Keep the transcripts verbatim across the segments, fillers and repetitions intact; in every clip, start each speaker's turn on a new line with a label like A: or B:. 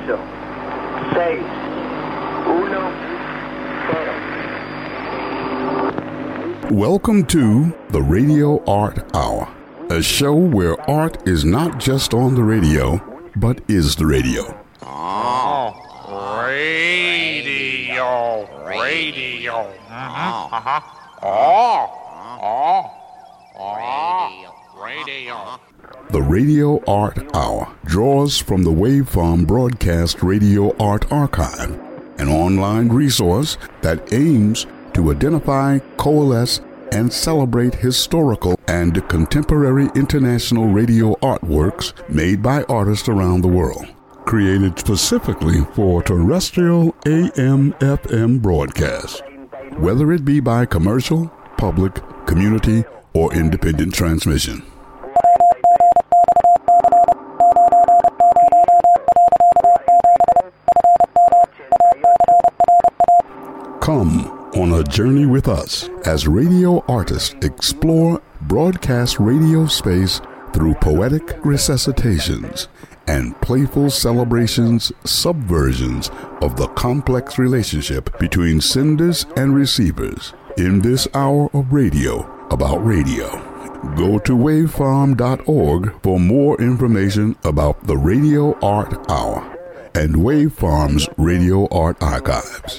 A: ocho, seis, uno, cero.
B: Welcome to the Radio Art Hour, a show where art is not just on the radio, but is the radio.
C: Oh, radio, radio. Uh-huh, uh-huh. Oh, oh, oh, radio.
B: The Radio Art Hour draws from the Waveform Broadcast Radio Art Archive, an online resource that aims to identify, coalesce, and celebrate historical and contemporary international radio artworks made by artists around the world. Created specifically for terrestrial A M F M broadcasts, whether it be by commercial, public, community, or independent transmission. Come on a journey with us as radio artists explore broadcast radio space through poetic resuscitations and playful celebrations, subversions of the complex relationship between senders and receivers in this hour of radio about radio. Go to waveform dot org for more information about the Radio Art Hour and Waveform's Radio Art Archives.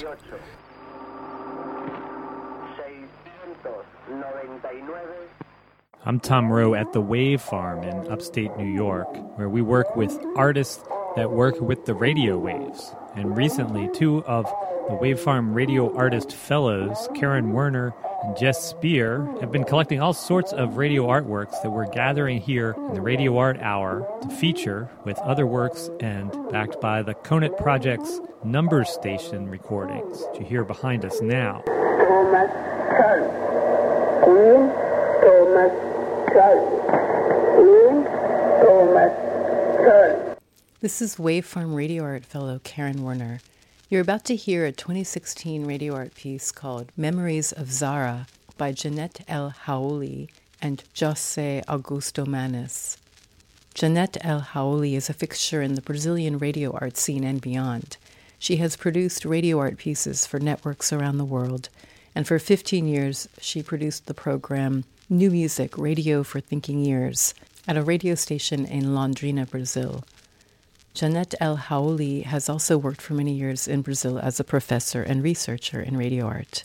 D: I'm Tom Rowe at the Wave Farm in upstate New York, where we work with artists that work with the radio waves. And recently, two of the Wave Farm Radio Artist Fellows, Karen Werner and Jess Spear, have been collecting all sorts of radio artworks that we're gathering here in the Radio Art Hour to feature with other works and backed by the Conant Project's Number Station recordings, which you hear behind us now.
E: Thomas Tull. Queen Thomas Tull. Queen Thomas Tull.
F: This is Waveform Radio Art Fellow Karen Werner. You're about to hear a twenty sixteen radio art piece called Memories of Zara by Jeanette El Haouli and José Augusto Manes. Jeanette El Haouli is a fixture in the Brazilian radio art scene and beyond. She has produced radio art pieces for networks around the world, and for fifteen years she produced the program New Music Radio for Thinking Ears at a radio station in Londrina, Brazil. Jeanette El Haouli has also worked for many years in Brazil as a professor and researcher in radio art.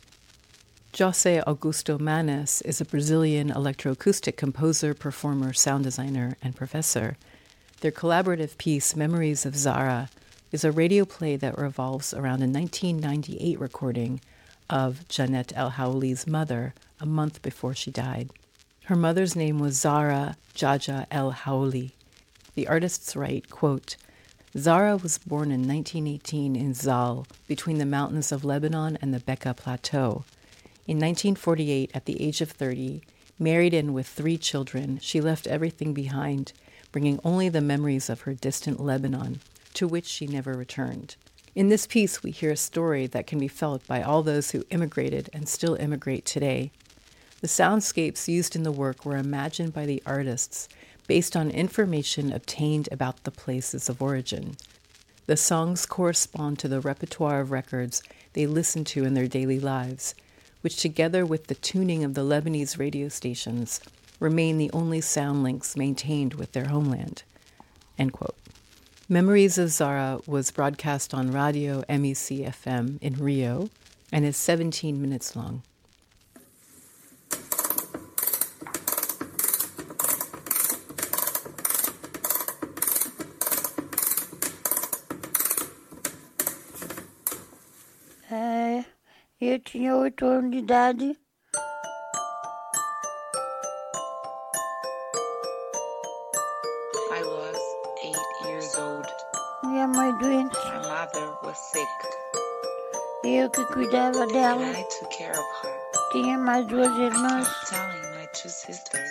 F: José Augusto Manes is a Brazilian electroacoustic composer, performer, sound designer, and professor. Their collaborative piece, Memories of Zara, is a radio play that revolves around a nineteen ninety-eight recording of Jeanette El Haouli's mother a month before she died. Her mother's name was Zara Jaja El Haouli. The artists write, quote, Zara was born in nineteen eighteen in Zal, between the mountains of Lebanon and the Bekaa Plateau. In nineteen forty-eight, at the age of thirty, married and with three children, she left everything behind, bringing only the memories of her distant Lebanon, to which she never returned. In this piece, we hear a story that can be felt by all those who immigrated and still immigrate today. The soundscapes used in the work were imagined by the artists based on information obtained about the places of origin. The songs correspond to the repertoire of records they listen to in their daily lives, which together with the tuning of the Lebanese radio stations remain the only sound links maintained with their homeland. End quote. Memories of Zara was broadcast on Radio M E C F M in Rio and is seventeen minutes long.
G: É, eu tinha oito anos de idade.
H: I was eight years old.
G: Minha mãe doente.
H: My mother was sick.
G: Eu que cuidava dela.
H: And I took care of her.
G: Tinha mais duas
H: I
G: irmãs
H: kept telling my two sisters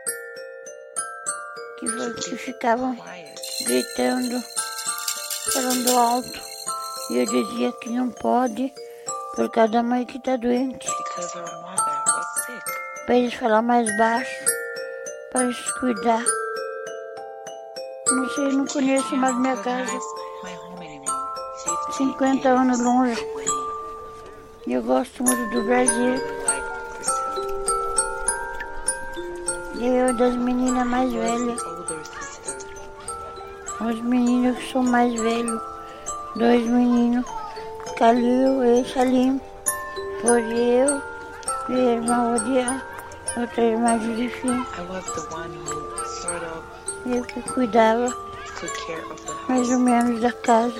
G: que,
H: to
G: que
H: keep
G: ficavam
H: quiet.
G: gritando, falando alto. E eu dizia que não pode, por causa da mãe que está doente.
H: Because her mother was sick.
G: Para eles falar mais baixo, para eles cuidar. Não sei, não conheço mais minha casa.
H: My home anymore.
G: cinquenta anos longe. E eu gosto muito do Brasil. Eu das meninas mais velhas. Os meninos que são mais velhos. Dois meninos. Calil e Salim. Por eu, minha irmã Odia, outra irmã Judifim. Eu que cuidava mais ou menos da casa.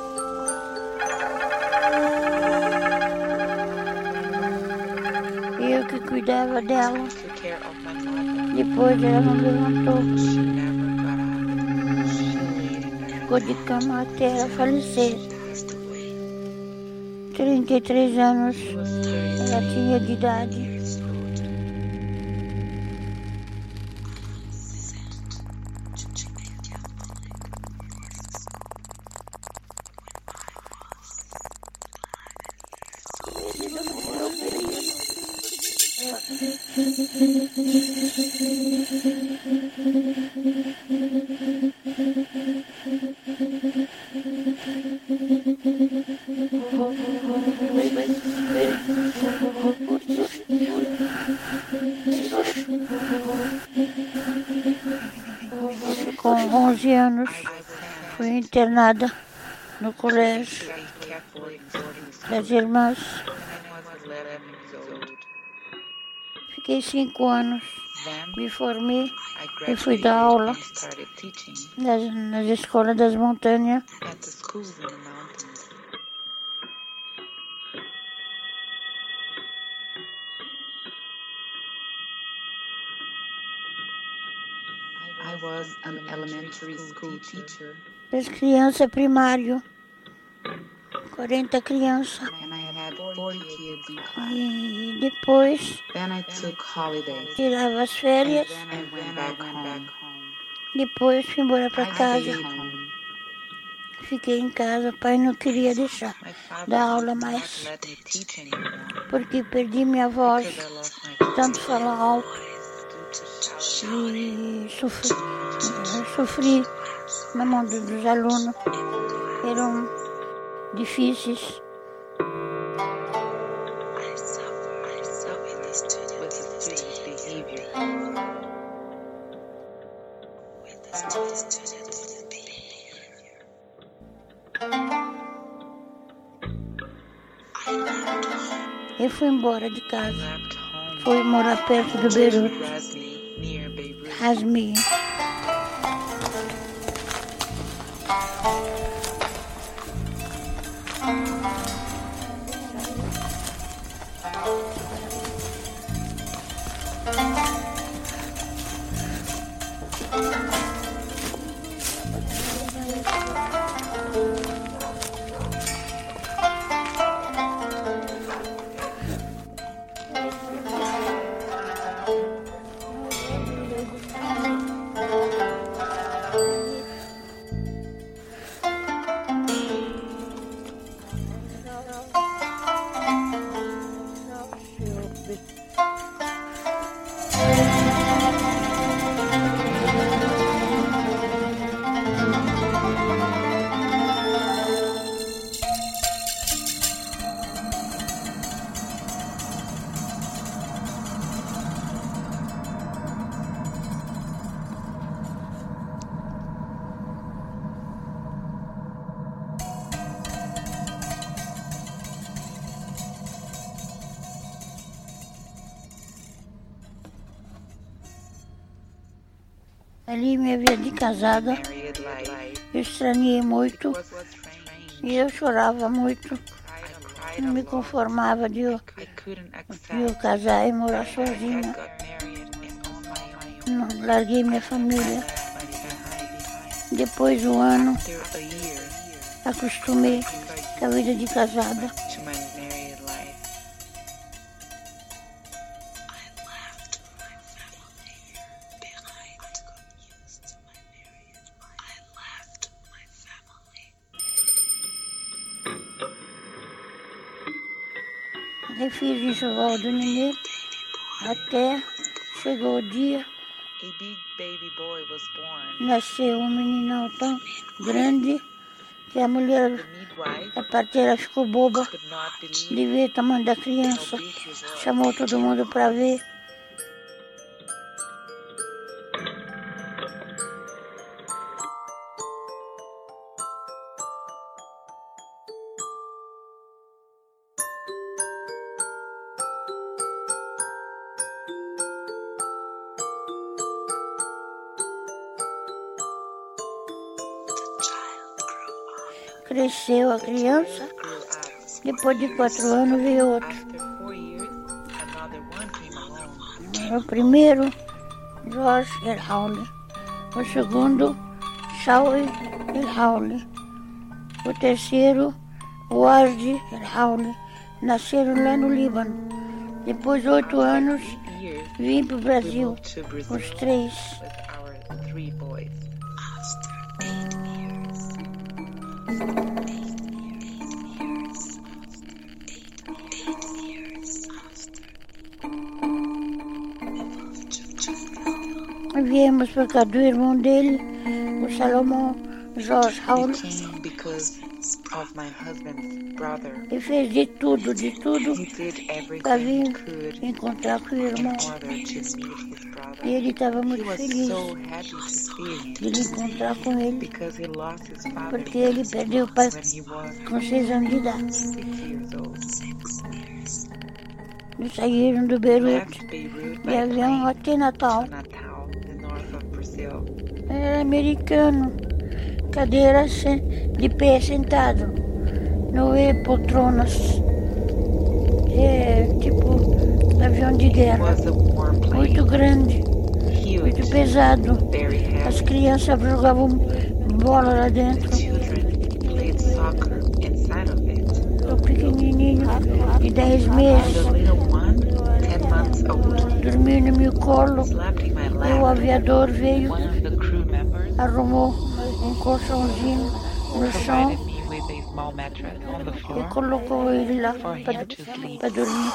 G: Eu que cuidava dela. Depois ela não levantou. Ficou de cama até ela falecer. trinta e três anos ela tinha de idade. Com onze anos, fui internada no colégio das irmãs. Fiquei cinco anos, me formei e fui dar aula nas, nas escolas das montanhas.
H: I was an elementary school teacher.
G: As crianças primário, quarenta crianças.
H: And I had forty kids in class.
G: E depois
H: Then I took holidays.
G: tirava as férias.
H: And then I went back home.
G: Depois fui embora para
H: I
G: casa.
H: stayed home.
G: Fiquei em casa, o pai não queria deixar
H: My father
G: dar aula
H: would
G: mais,
H: not let me teach anymore
G: porque perdi minha voz,
H: because I lost my
G: tanto falar alto
H: due to shouting.
G: e sofri, sofri na mão do- dos alunos, eram difíceis.
H: I suffer. I suffer with the student behavior. With the student behavior. I left home.
G: Eu fui embora de casa,
H: Left home.
G: fui morar perto do Beirute,
H: Rasmi, near Beirut.
G: Rasmi. Ali me havia de casada,
H: Married life
G: eu estranhei muito
H: was strange.
G: e eu chorava muito.
H: I cried
G: Não
H: a
G: me
H: lot.
G: conformava de eu,
H: I couldn't
G: de
H: accept
G: eu casar e morar
H: I
G: sozinha.
H: got married and on my own.
G: Não, larguei minha família.
H: Left my family behind.
G: Depois do ano,
H: After a year,
G: acostumei com a vida de casada.
H: to my married life.
G: Eu fiz o enxoval do nenê até chegou o dia,
H: A big baby boy was born.
G: nasceu um meninão tão grande que a mulher,
H: The midwife
G: a parteira ficou boba
H: could not believe
G: de ver o tamanho da criança. Chamou todo mundo para ver. Cresceu a criança,
H: grew up.
G: depois de quatro anos veio outro.
H: After four years, another one came along.
G: O primeiro, George Erhaule. O segundo, Shaul Erhaule. O terceiro, Ward Erhaule. Nasceram lá no Líbano. Depois de oito anos,
H: Years
G: vim para o
H: we
G: Brasil,
H: moved to Brazil
G: os três.
H: with our three boys.
G: Viemos por causa do irmão dele, o Salomão Jorge
H: We
G: Raul.
H: came because of my husband's brother.
G: Ele fez de tudo, de tudo,
H: He did
G: para
H: everything he
G: vir
H: could
G: encontrar com o
H: in
G: irmão.
H: order to meet his brother.
G: E ele estava
H: He
G: muito
H: was
G: feliz
H: so happy to see
G: de ele encontrar com
H: him
G: ele,
H: because he lost his father
G: porque ele perdeu o pai
H: when he was
G: com seis anos de idade.
H: six years old.
G: Eles saíram do Beirute
H: Left Beirut
G: de
H: by
G: avião
H: plane
G: até Natal.
H: to Natal, the north of Brazil.
G: Era americano, cadeira se- de pé sentado, não é poltronas. É tipo avião de
H: It
G: guerra,
H: was a warplane,
G: muito grande, muito
H: huge,
G: pesado.
H: very
G: As
H: heavy.
G: crianças jogavam bola lá dentro.
H: Children played soccer inside of it.
G: O pequenininho de dez
H: The
G: meses
H: little one, ten months old,
G: dormiu no meu colo.
H: slept in my
G: E o
H: lap.
G: aviador veio,
H: One of the crew members
G: arrumou um colchãozinho no chão
H: provided me with a small mattress on the
G: e
H: floor
G: colocou ele lá
H: for
G: para
H: him to sleep.
G: dormir.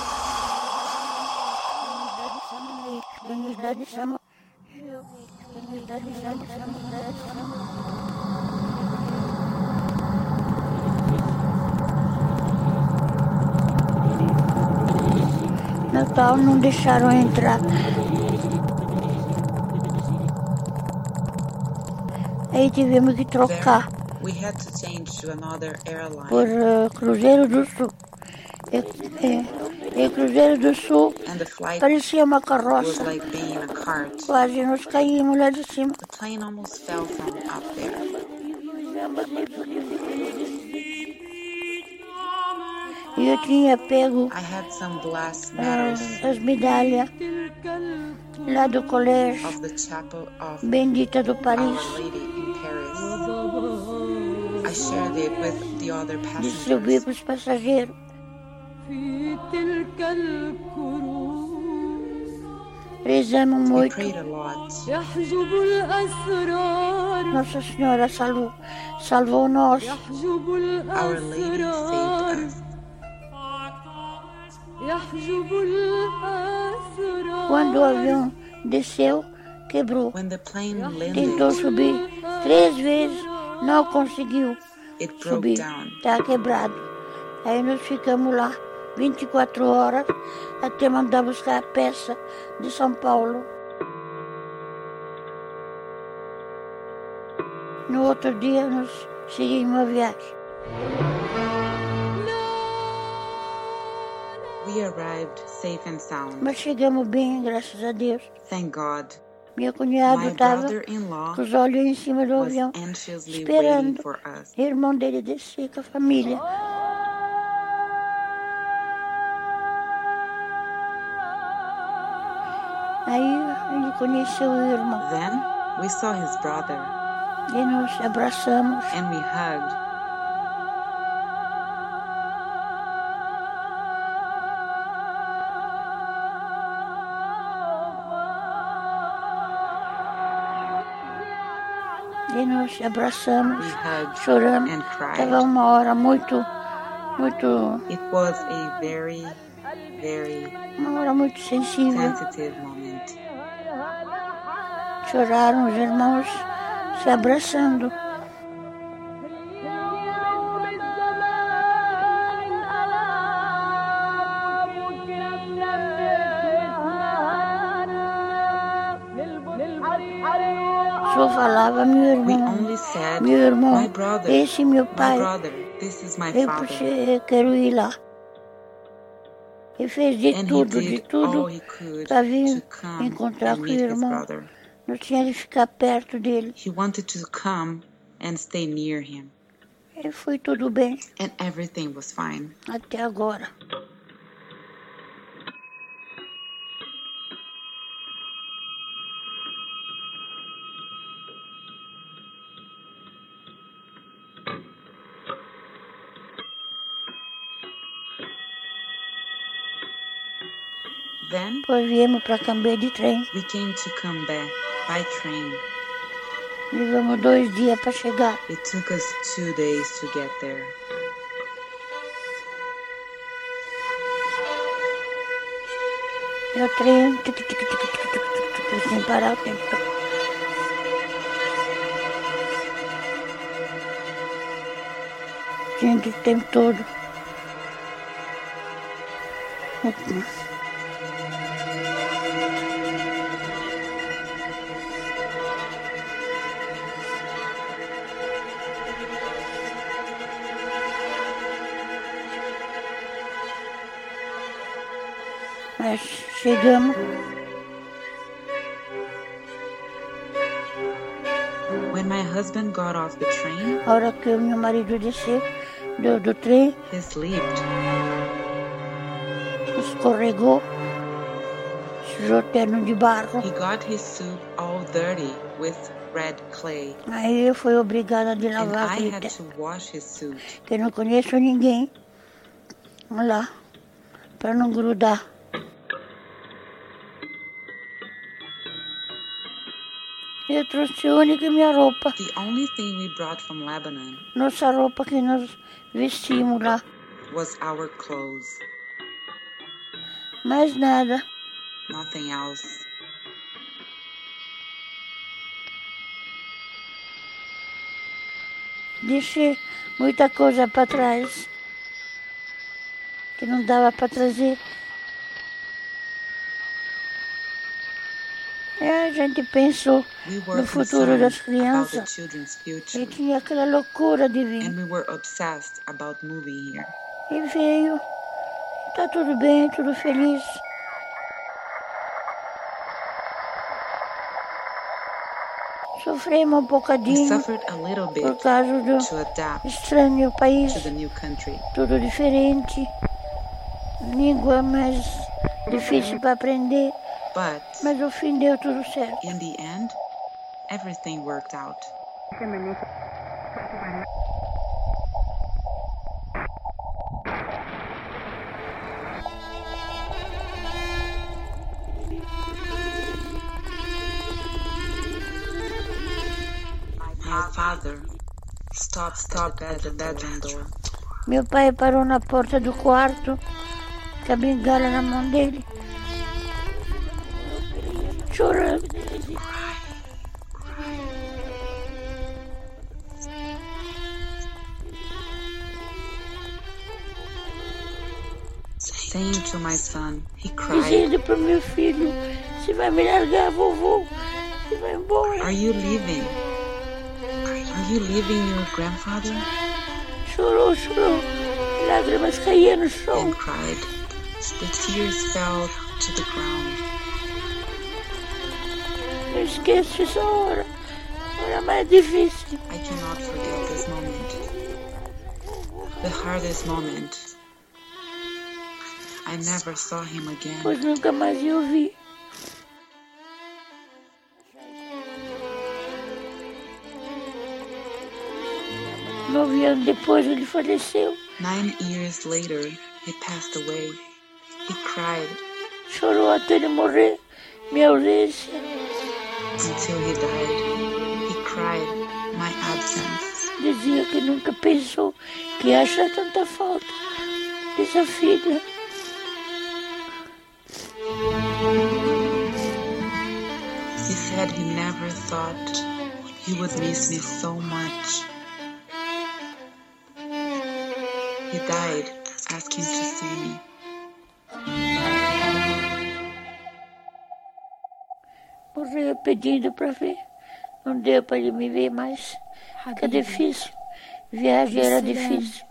G: Natal não deixaram entrar. Aí tivemos que trocar
H: There, we had to change to another airline,
G: por uh, Cruzeiro do Sul. E, e, e Cruzeiro do Sul
H: and the flight
G: parecia uma
H: was
G: carroça.
H: like being in a cart.
G: Quase nós caímos lá de cima.
H: The plane almost fell from up there.
G: E eu tinha pego
H: I had some glass
G: uh,
H: medals
G: as medalhas lá do colégio
H: of the chapel of
G: Bendita do
H: Our
G: Paris.
H: Lady in Paris. I shared it with the other
G: Distribuí
H: passengers.
G: para os passageiros. Rezamos
H: We
G: muito.
H: prayed a lot.
G: Nossa Senhora salvou, salvou nós.
H: Our Lady saved us.
G: Quando o avião desceu, quebrou.
H: When the plane
G: Tentou
H: landed,
G: subir três vezes, não conseguiu
H: it broke
G: subir.
H: down.
G: Está quebrado. Aí nós ficamos lá vinte e quatro horas até mandar buscar a peça de São Paulo. No outro dia nós seguimos a viagem.
H: We arrived safe and sound.
G: Mas chegamos bem, graças a Deus.
H: Thank God.
G: Meu cunhado
H: My
G: estava
H: brother-in-law
G: com os olhos em cima do
H: was
G: avião,
H: anxiously waiting
G: esperando
H: for us.
G: o irmão dele descer com a família. Aí ele conheceu o irmão
H: Then we saw his brother
G: e nos abraçamos.
H: and we hugged.
G: E nos abraçamos,
H: We hugged
G: chorando.
H: and
G: Estava
H: cried.
G: uma hora muito, muito,
H: It was a very, very
G: uma hora muito sensível.
H: sensitive moment.
G: Choraram os irmãos se abraçando. só falava meu
H: We
G: irmão,
H: only said,
G: meu irmão,
H: my brother,
G: esse é meu
H: my
G: pai.
H: brother, this is my
G: Eu,
H: father.
G: puxei, eu quero ir lá. Ele fez de
H: And he
G: tudo, de
H: did
G: tudo,
H: all he could
G: para
H: to
G: vir
H: come
G: encontrar
H: and
G: com o
H: meet his
G: irmão.
H: brother.
G: Não tinha de ficar perto dele.
H: He wanted to come and stay near him.
G: E foi tudo bem,
H: And everything was fine.
G: até agora.
H: Then
G: Depois viemos para Cambé de trem.
H: we came to Cambé by train.
G: Levamos dois dias para chegar.
H: It took us two days to get there.
G: E o trem, tic, tic, tic, tic, tic, tic, tic, tic, sem parar o tempo. Gente, o tempo todo. Mas chegamos.
H: When my husband got off the train,
G: A hora que o meu marido desceu do, do trem,
H: he slipped.
G: escorregou, sujou o terno de barro.
H: He got his suit all dirty with red clay.
G: Aí eu fui obrigada a de
H: And
G: lavar
H: I
G: aquele
H: had
G: terno,
H: to wash his suit
G: que eu não conheço ninguém. Vamos lá, para não grudar. Eu trouxe a única minha roupa,
H: The only thing we brought from Lebanon
G: nossa roupa que nós vestimos lá.
H: was our clothes,
G: Mais nada.
H: nothing else.
G: Deixei muita coisa para trás que não dava para trazer. É, a gente pensou
H: We were
G: no futuro das
H: concerned about the
G: crianças
H: children's
G: e
H: future,
G: tinha aquela loucura de vir.
H: and we were obsessed about moving here.
G: E veio, tá tudo bem, tudo feliz. Sofremos um
H: We
G: bocadinho
H: suffered a little
G: por
H: bit
G: causa do
H: to adapt
G: estranho país,
H: to the new country,
G: tudo diferente, língua mais difícil para aprender,
H: but
G: mas no fim deu tudo certo.
H: in the end, everything worked out. My father stopped, stopped at the bedroom door.
G: Meu pai parou na porta do quarto, com a bengala na mão dele, chorando.
H: Saying to my son, he cried,
G: Dizendo pro meu filho, você vai me largar, vovô, você vai embora.
H: "Are you leaving? Are you leaving your grandfather?"
G: Chorou, chorou, lágrimas caíam no chão.
H: And cried. The tears fell to the ground.
G: Eu esqueço essa hora, a hora mais difícil.
H: I cannot forget this moment. The hardest moment. I never saw him again.
G: Pois nunca mais eu vi. Nove anos depois ele faleceu.
H: Nine years later, he passed away. He cried
G: Chorou até ele morrer, minha ausência.
H: until he died. He cried my absence.
G: Dizia que nunca pensou que ia achar tanta falta dessa filha.
H: He said he never thought he would miss me so much. He died asking to see me.
G: Morreu pedindo para ver não deu para ele me ver mais. Fica difícil. Viagem era difícil.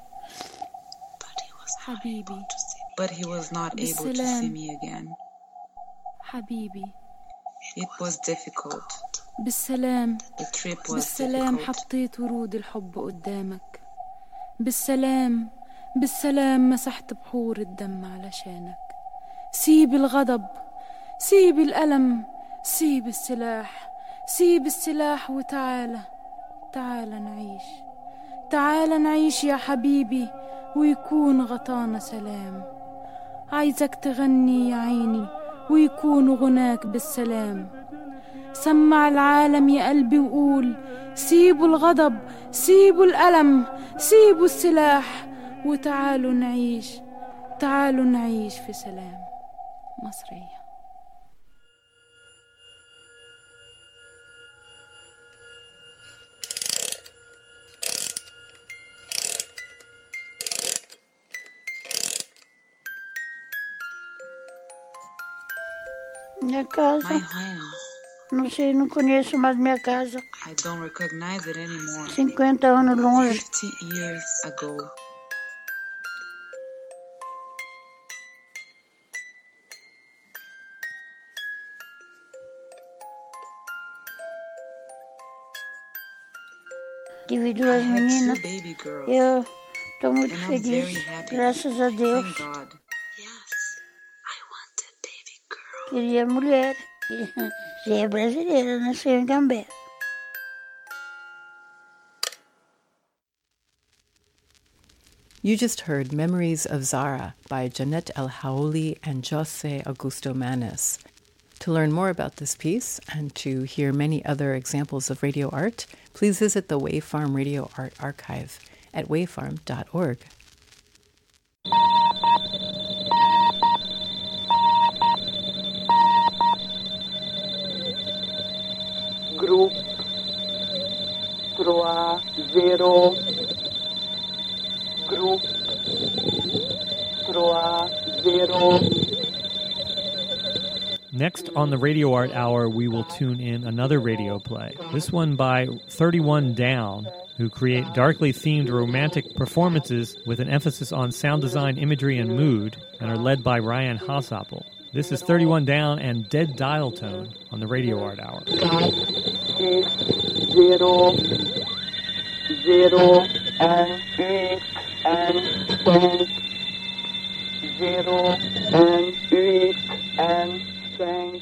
H: حبيبي. But he was not able to see me again.
I: حبيبي.
H: It was difficult.
I: بالسلام.
H: The trip was
I: بالسلام
H: difficult.
I: حطيت ورود الحب قدامك. بالسلام بالسلام مسحت بحور الدم علشانك. سيب الغضب، سيب الألم، سيب السلاح، سيب السلاح وتعالى، تعالى نعيش، تعالى نعيش يا حبيبي ويكون غطانا سلام. عايزك تغني يا عيني ويكون غناك بالسلام. سمع العالم يا قلبي وقول سيبوا الغضب، سيبوا الألم، سيبوا السلاح وتعالوا نعيش، تعالوا نعيش في سلام. مصرية.
G: Minha casa.
H: My home.
G: Não sei, não conheço mais minha casa.
H: I don't recognize it anymore.
G: cinquenta anos longe.
H: Fifty years ago.
G: Tive duas meninas.
H: Baby girls.
G: Eu estou muito
H: And I'm
G: feliz,
H: very happy.
G: graças a Deus.
H: Thank God. Yes, I want a baby girl.
G: Queria mulher. Já é brasileira, nasceu em Gambé.
F: You just heard Memories of Zara by Jeanette El Haouli and Jose Augusto Manis. To learn more about this piece and to hear many other examples of radio art, please visit the Wave Farm Radio Art Archive at wavefarm dot org.
A: Group trois zero. Group trois zero.
D: Next on the Radio Art Hour, we will tune in another radio play. This one by thirty-one Down, who create darkly themed romantic performances with an emphasis on sound design, imagery, and mood, and are led by Ryan Hossoppel. This is thirty-one Down and Dead Dial Tone on the Radio Art Hour.
A: Six zero zero and eight and ten. Zero and eight and ten.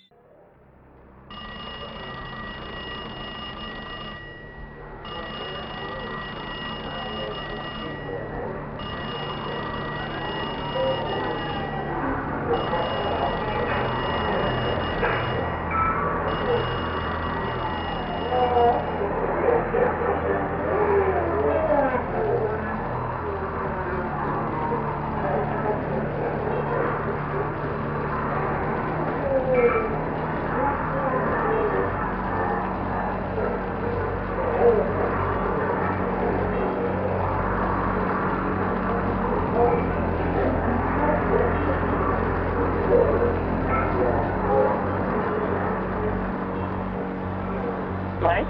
E: Mike?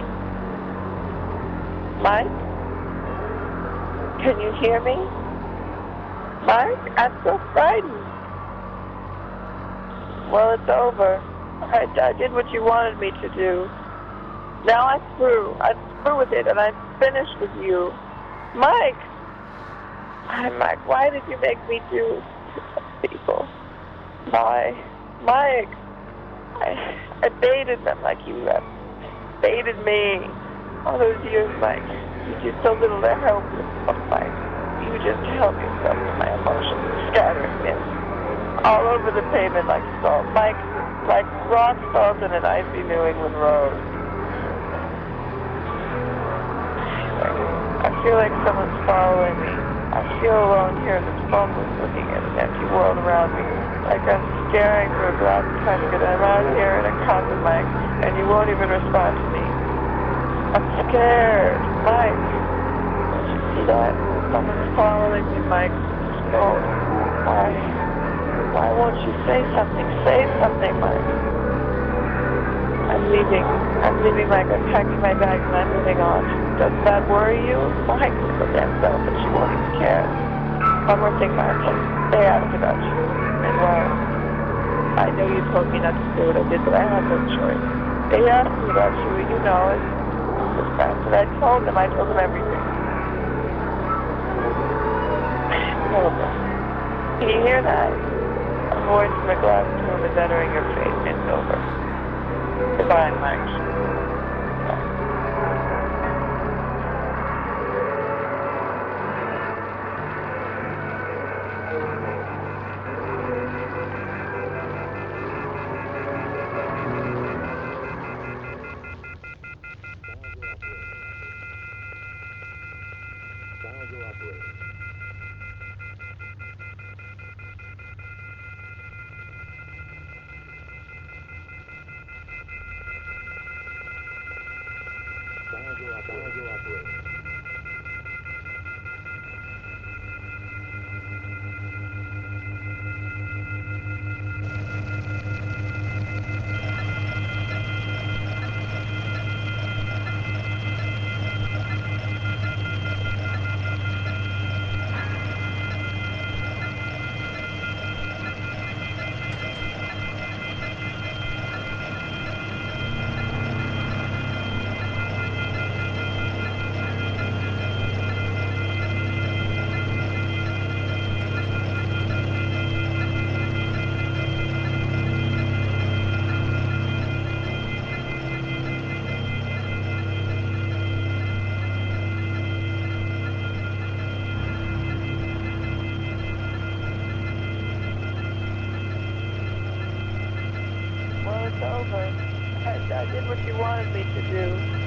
E: Mike? Can you hear me? Mike, I'm so frightened. Well, it's over. I, I did what you wanted me to do. Now I'm through. I'm through with it, and I'm finished with you. Mike! Why, Mike, why did you make me do this to people? Why? Mike! I, I baited them like you have baited me all those years, Mike. You did so little to help yourself, Mike. You just help yourself to my emotions, scattering them all over the pavement like salt. Mike, like rock salt in an icy New England road. I feel like someone's following me. I feel alone here in this phone booth looking at an empty world around me. Like I'm staring through a glass casket and I'm out here in a closet, Mike, and you won't even respond to me. I'm scared, Mike. Don't you see that? Someone's following me, Mike. Oh, why? Why won't you say something? Say something, Mike. I'm leaving. I'm leaving, Mike. I'm packing my bags and I'm moving on. Doesn't that worry you? Mike was so damn selfish. She won't even care. One more thing, Martin. They asked about you. And well, I know you told me not to do what I did, but I had no choice. They asked me about you, you know, it's the fact that I told them. I told them everything. It's over. Can you hear that? A voice from a glass tomb is entering your face. It's over. Goodbye, Mike. Over. I, I did what you wanted me to do.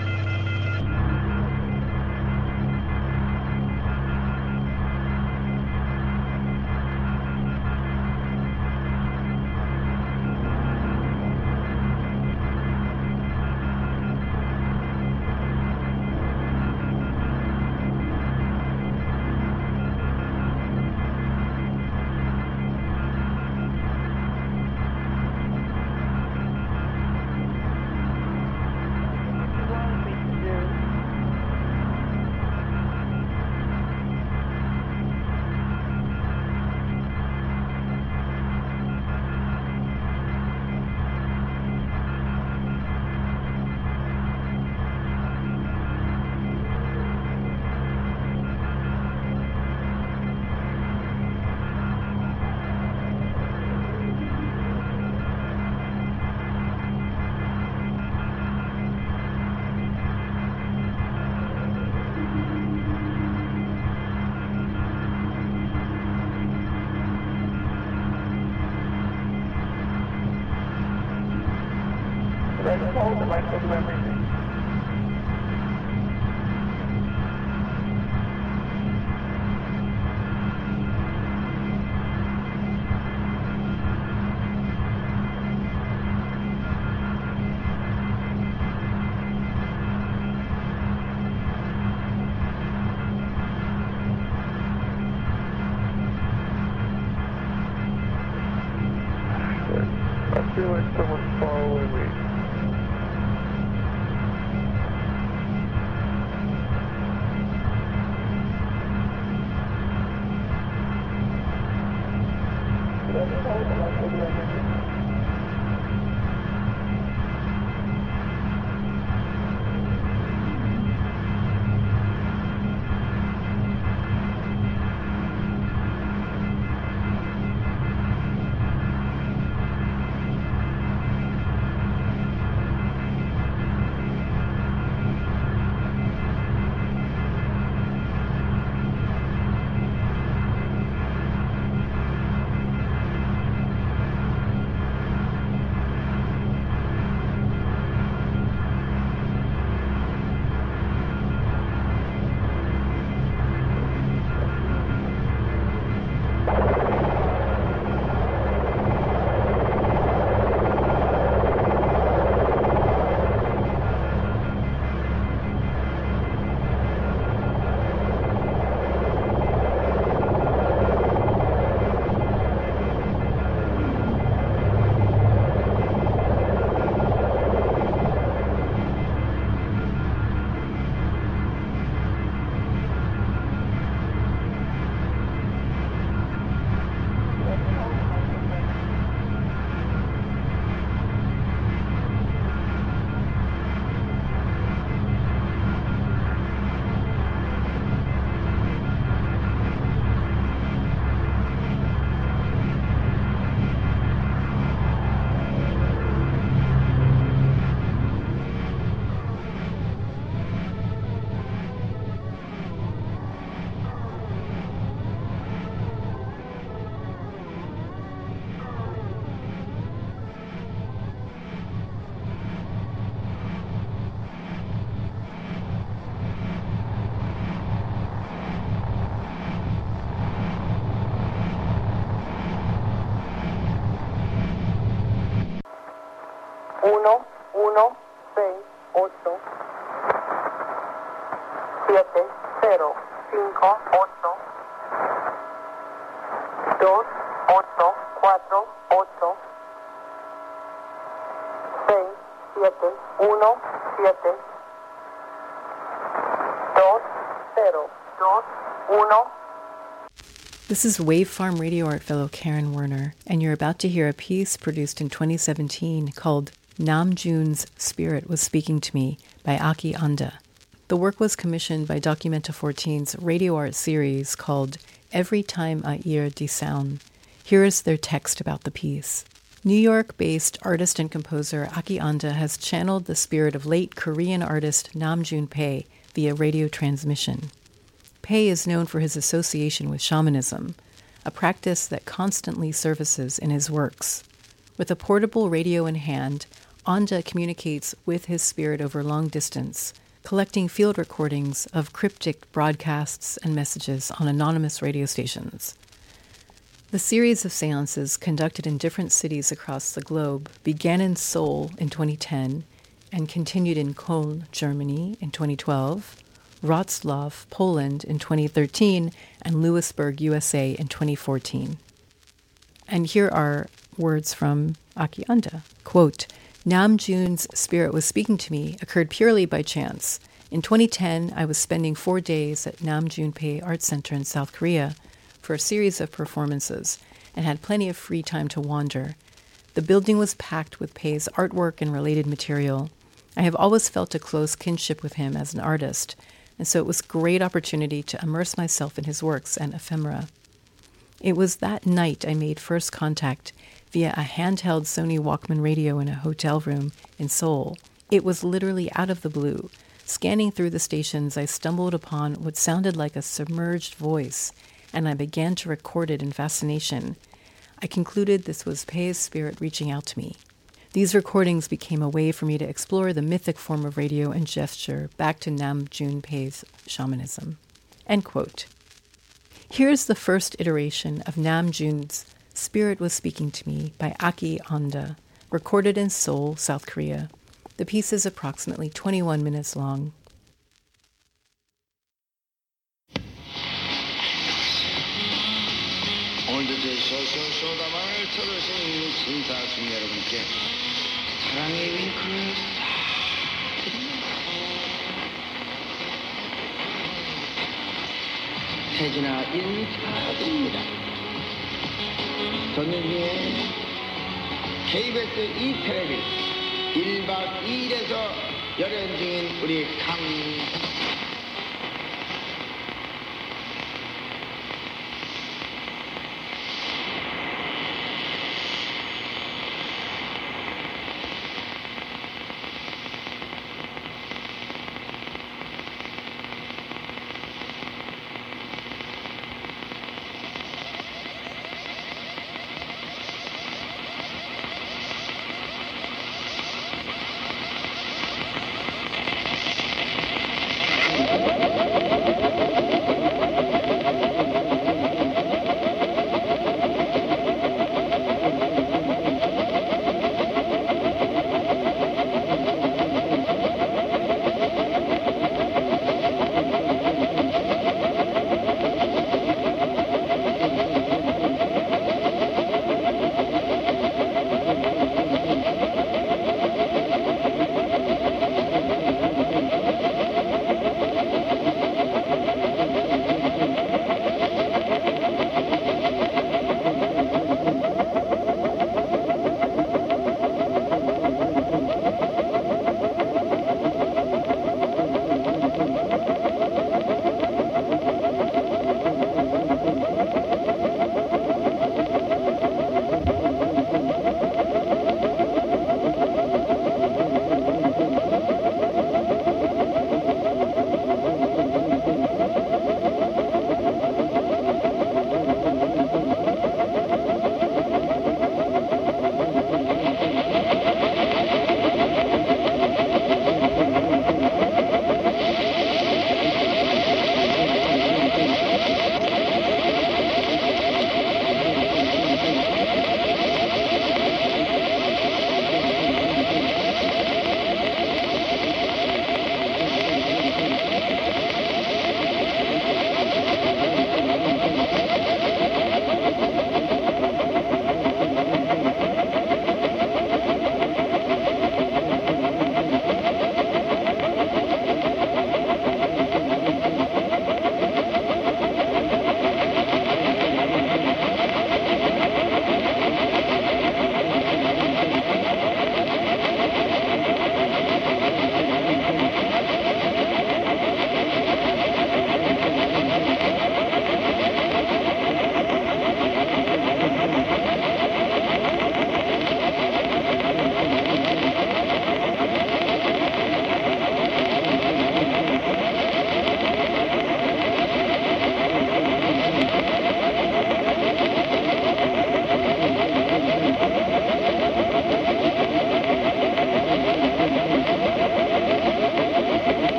E: I told them, I told them everything. I feel like someone's following me. uno, uno, seis, ocho, siete, cero, cinco, ocho, dos, ocho, cuatro, ocho, seis, siete, uno, siete, dos, cero, dos, uno.
F: This is Wave Farm Radio Art fellow Karen Werner, and you're about to hear a piece produced in twenty seventeen called Namjoon's Spirit Was Speaking to Me by Aki Anda. The work was commissioned by Documenta fourteen's radio art series called Every Time I Hear the Sound. Here is their text about the piece. New York-based artist and composer Aki Anda has channeled the spirit of late Korean artist Namjoon Pae via radio transmission. Pae is known for his association with shamanism, a practice that constantly surfaces in his works. With a portable radio in hand, Anda communicates with his spirit over long distance, collecting field recordings of cryptic broadcasts and messages on anonymous radio stations. The series of seances conducted in different cities across the globe began in Seoul in twenty ten and continued in Köln, Germany in twenty twelve, Wrocław, Poland in twenty thirteen, and Lewisburg, U S A in twenty fourteen. And here are words from Aki Anda. Quote, Namjoon's Spirit Was Speaking to Me occurred purely by chance. In twenty ten, I was spending four days at Namjoon Pae Art Center in South Korea for a series of performances and had plenty of free time to wander. The building was packed with Pae's artwork and related material. I have always felt a close kinship with him as an artist, and so it was a great opportunity to immerse myself in his works and ephemera. It was that night I made first contact via a handheld Sony Walkman radio in a hotel room in Seoul. It was literally out of the blue. Scanning through the stations, I stumbled upon what sounded like a submerged voice, and I began to record it in fascination. I concluded this was Pae's spirit reaching out to me. These recordings became a way for me to explore the mythic form of radio and gesture back to Namjoon Pae's shamanism. End quote. Here's the first iteration of Namjoon's Spirit Was Speaking to Me by Aki Anda, recorded in Seoul, South Korea. The piece is approximately twenty-one minutes long.
J: 오늘도 쇼쇼쇼다만을 들으신 신사숙 여러분께 사랑의 윙크를 싹 드립니다. 태진아 일 차 드립니다. 저는 중에 케이비에스 이 텔레비 일 박 이 일에서 열연 중인 우리 강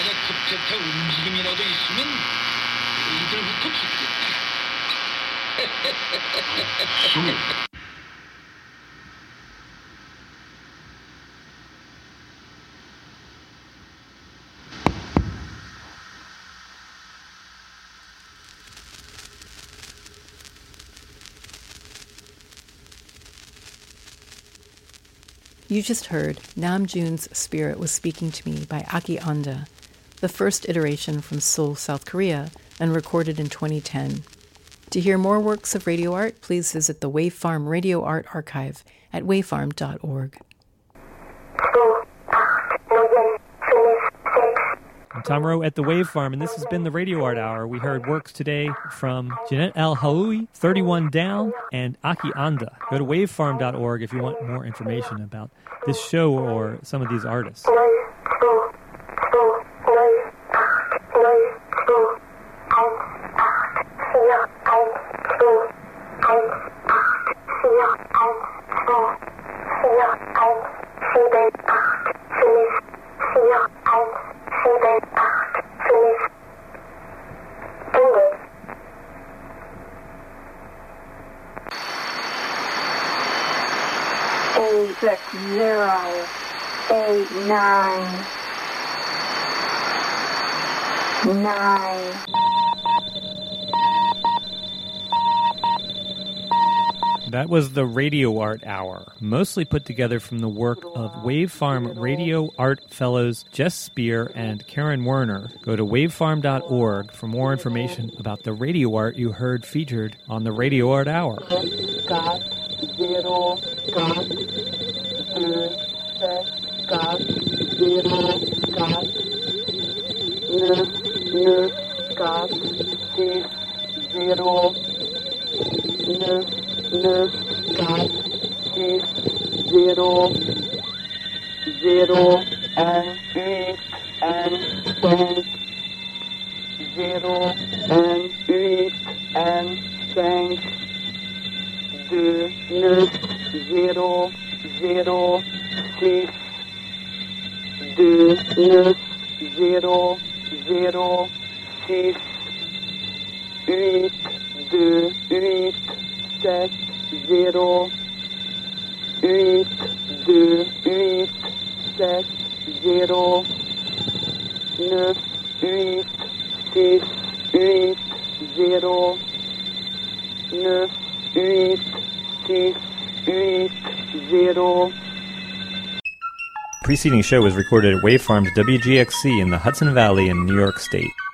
J: 바닥 흡착타 움직임이라도 있으면 이들부터 죽겠다. 숨을.
F: You just heard Namjoon's Spirit Was Speaking to Me by Aki Anda, the first iteration from Seoul, South Korea, and recorded in twenty ten. To hear more works of radio art, please visit the Wave Farm Radio Art Archive at wavefarm dot org.
D: I'm Tom Rowe at the Wave Farm, and this has been the Radio Art Hour. We heard works today from Jeanette El Haoui, thirty-one Down, and Aki Anda. Go to wavefarm dot org if you want more information about this show or some of these artists.
G: Eight six zero eight nine nine.
D: That was the Radio Art Hour, mostly put together from the work of Wave Farm Radio Art Fellows Jess Spear and Karen Werner. Go to wavefarm dot org for more information about the radio art you heard featured on the Radio Art Hour.
A: Got zero, got deux, got zero, got neuf, neuf, got six, zero, neuf, neuf, got six, zero, zero, and huit, and cinq, zero, and huit, and cinq, deux, neuf, zéro, zéro, six, deux, neuf, zéro, zéro, six, huit, deux, huit, sept, zéro, huit, deux, huit, sept, zéro, neuf, huit, six, huit, zéro, neuf, huit, six, huit, zero.
D: Preceding show was recorded at Wave Farm's W G X C in the Hudson Valley in New York State.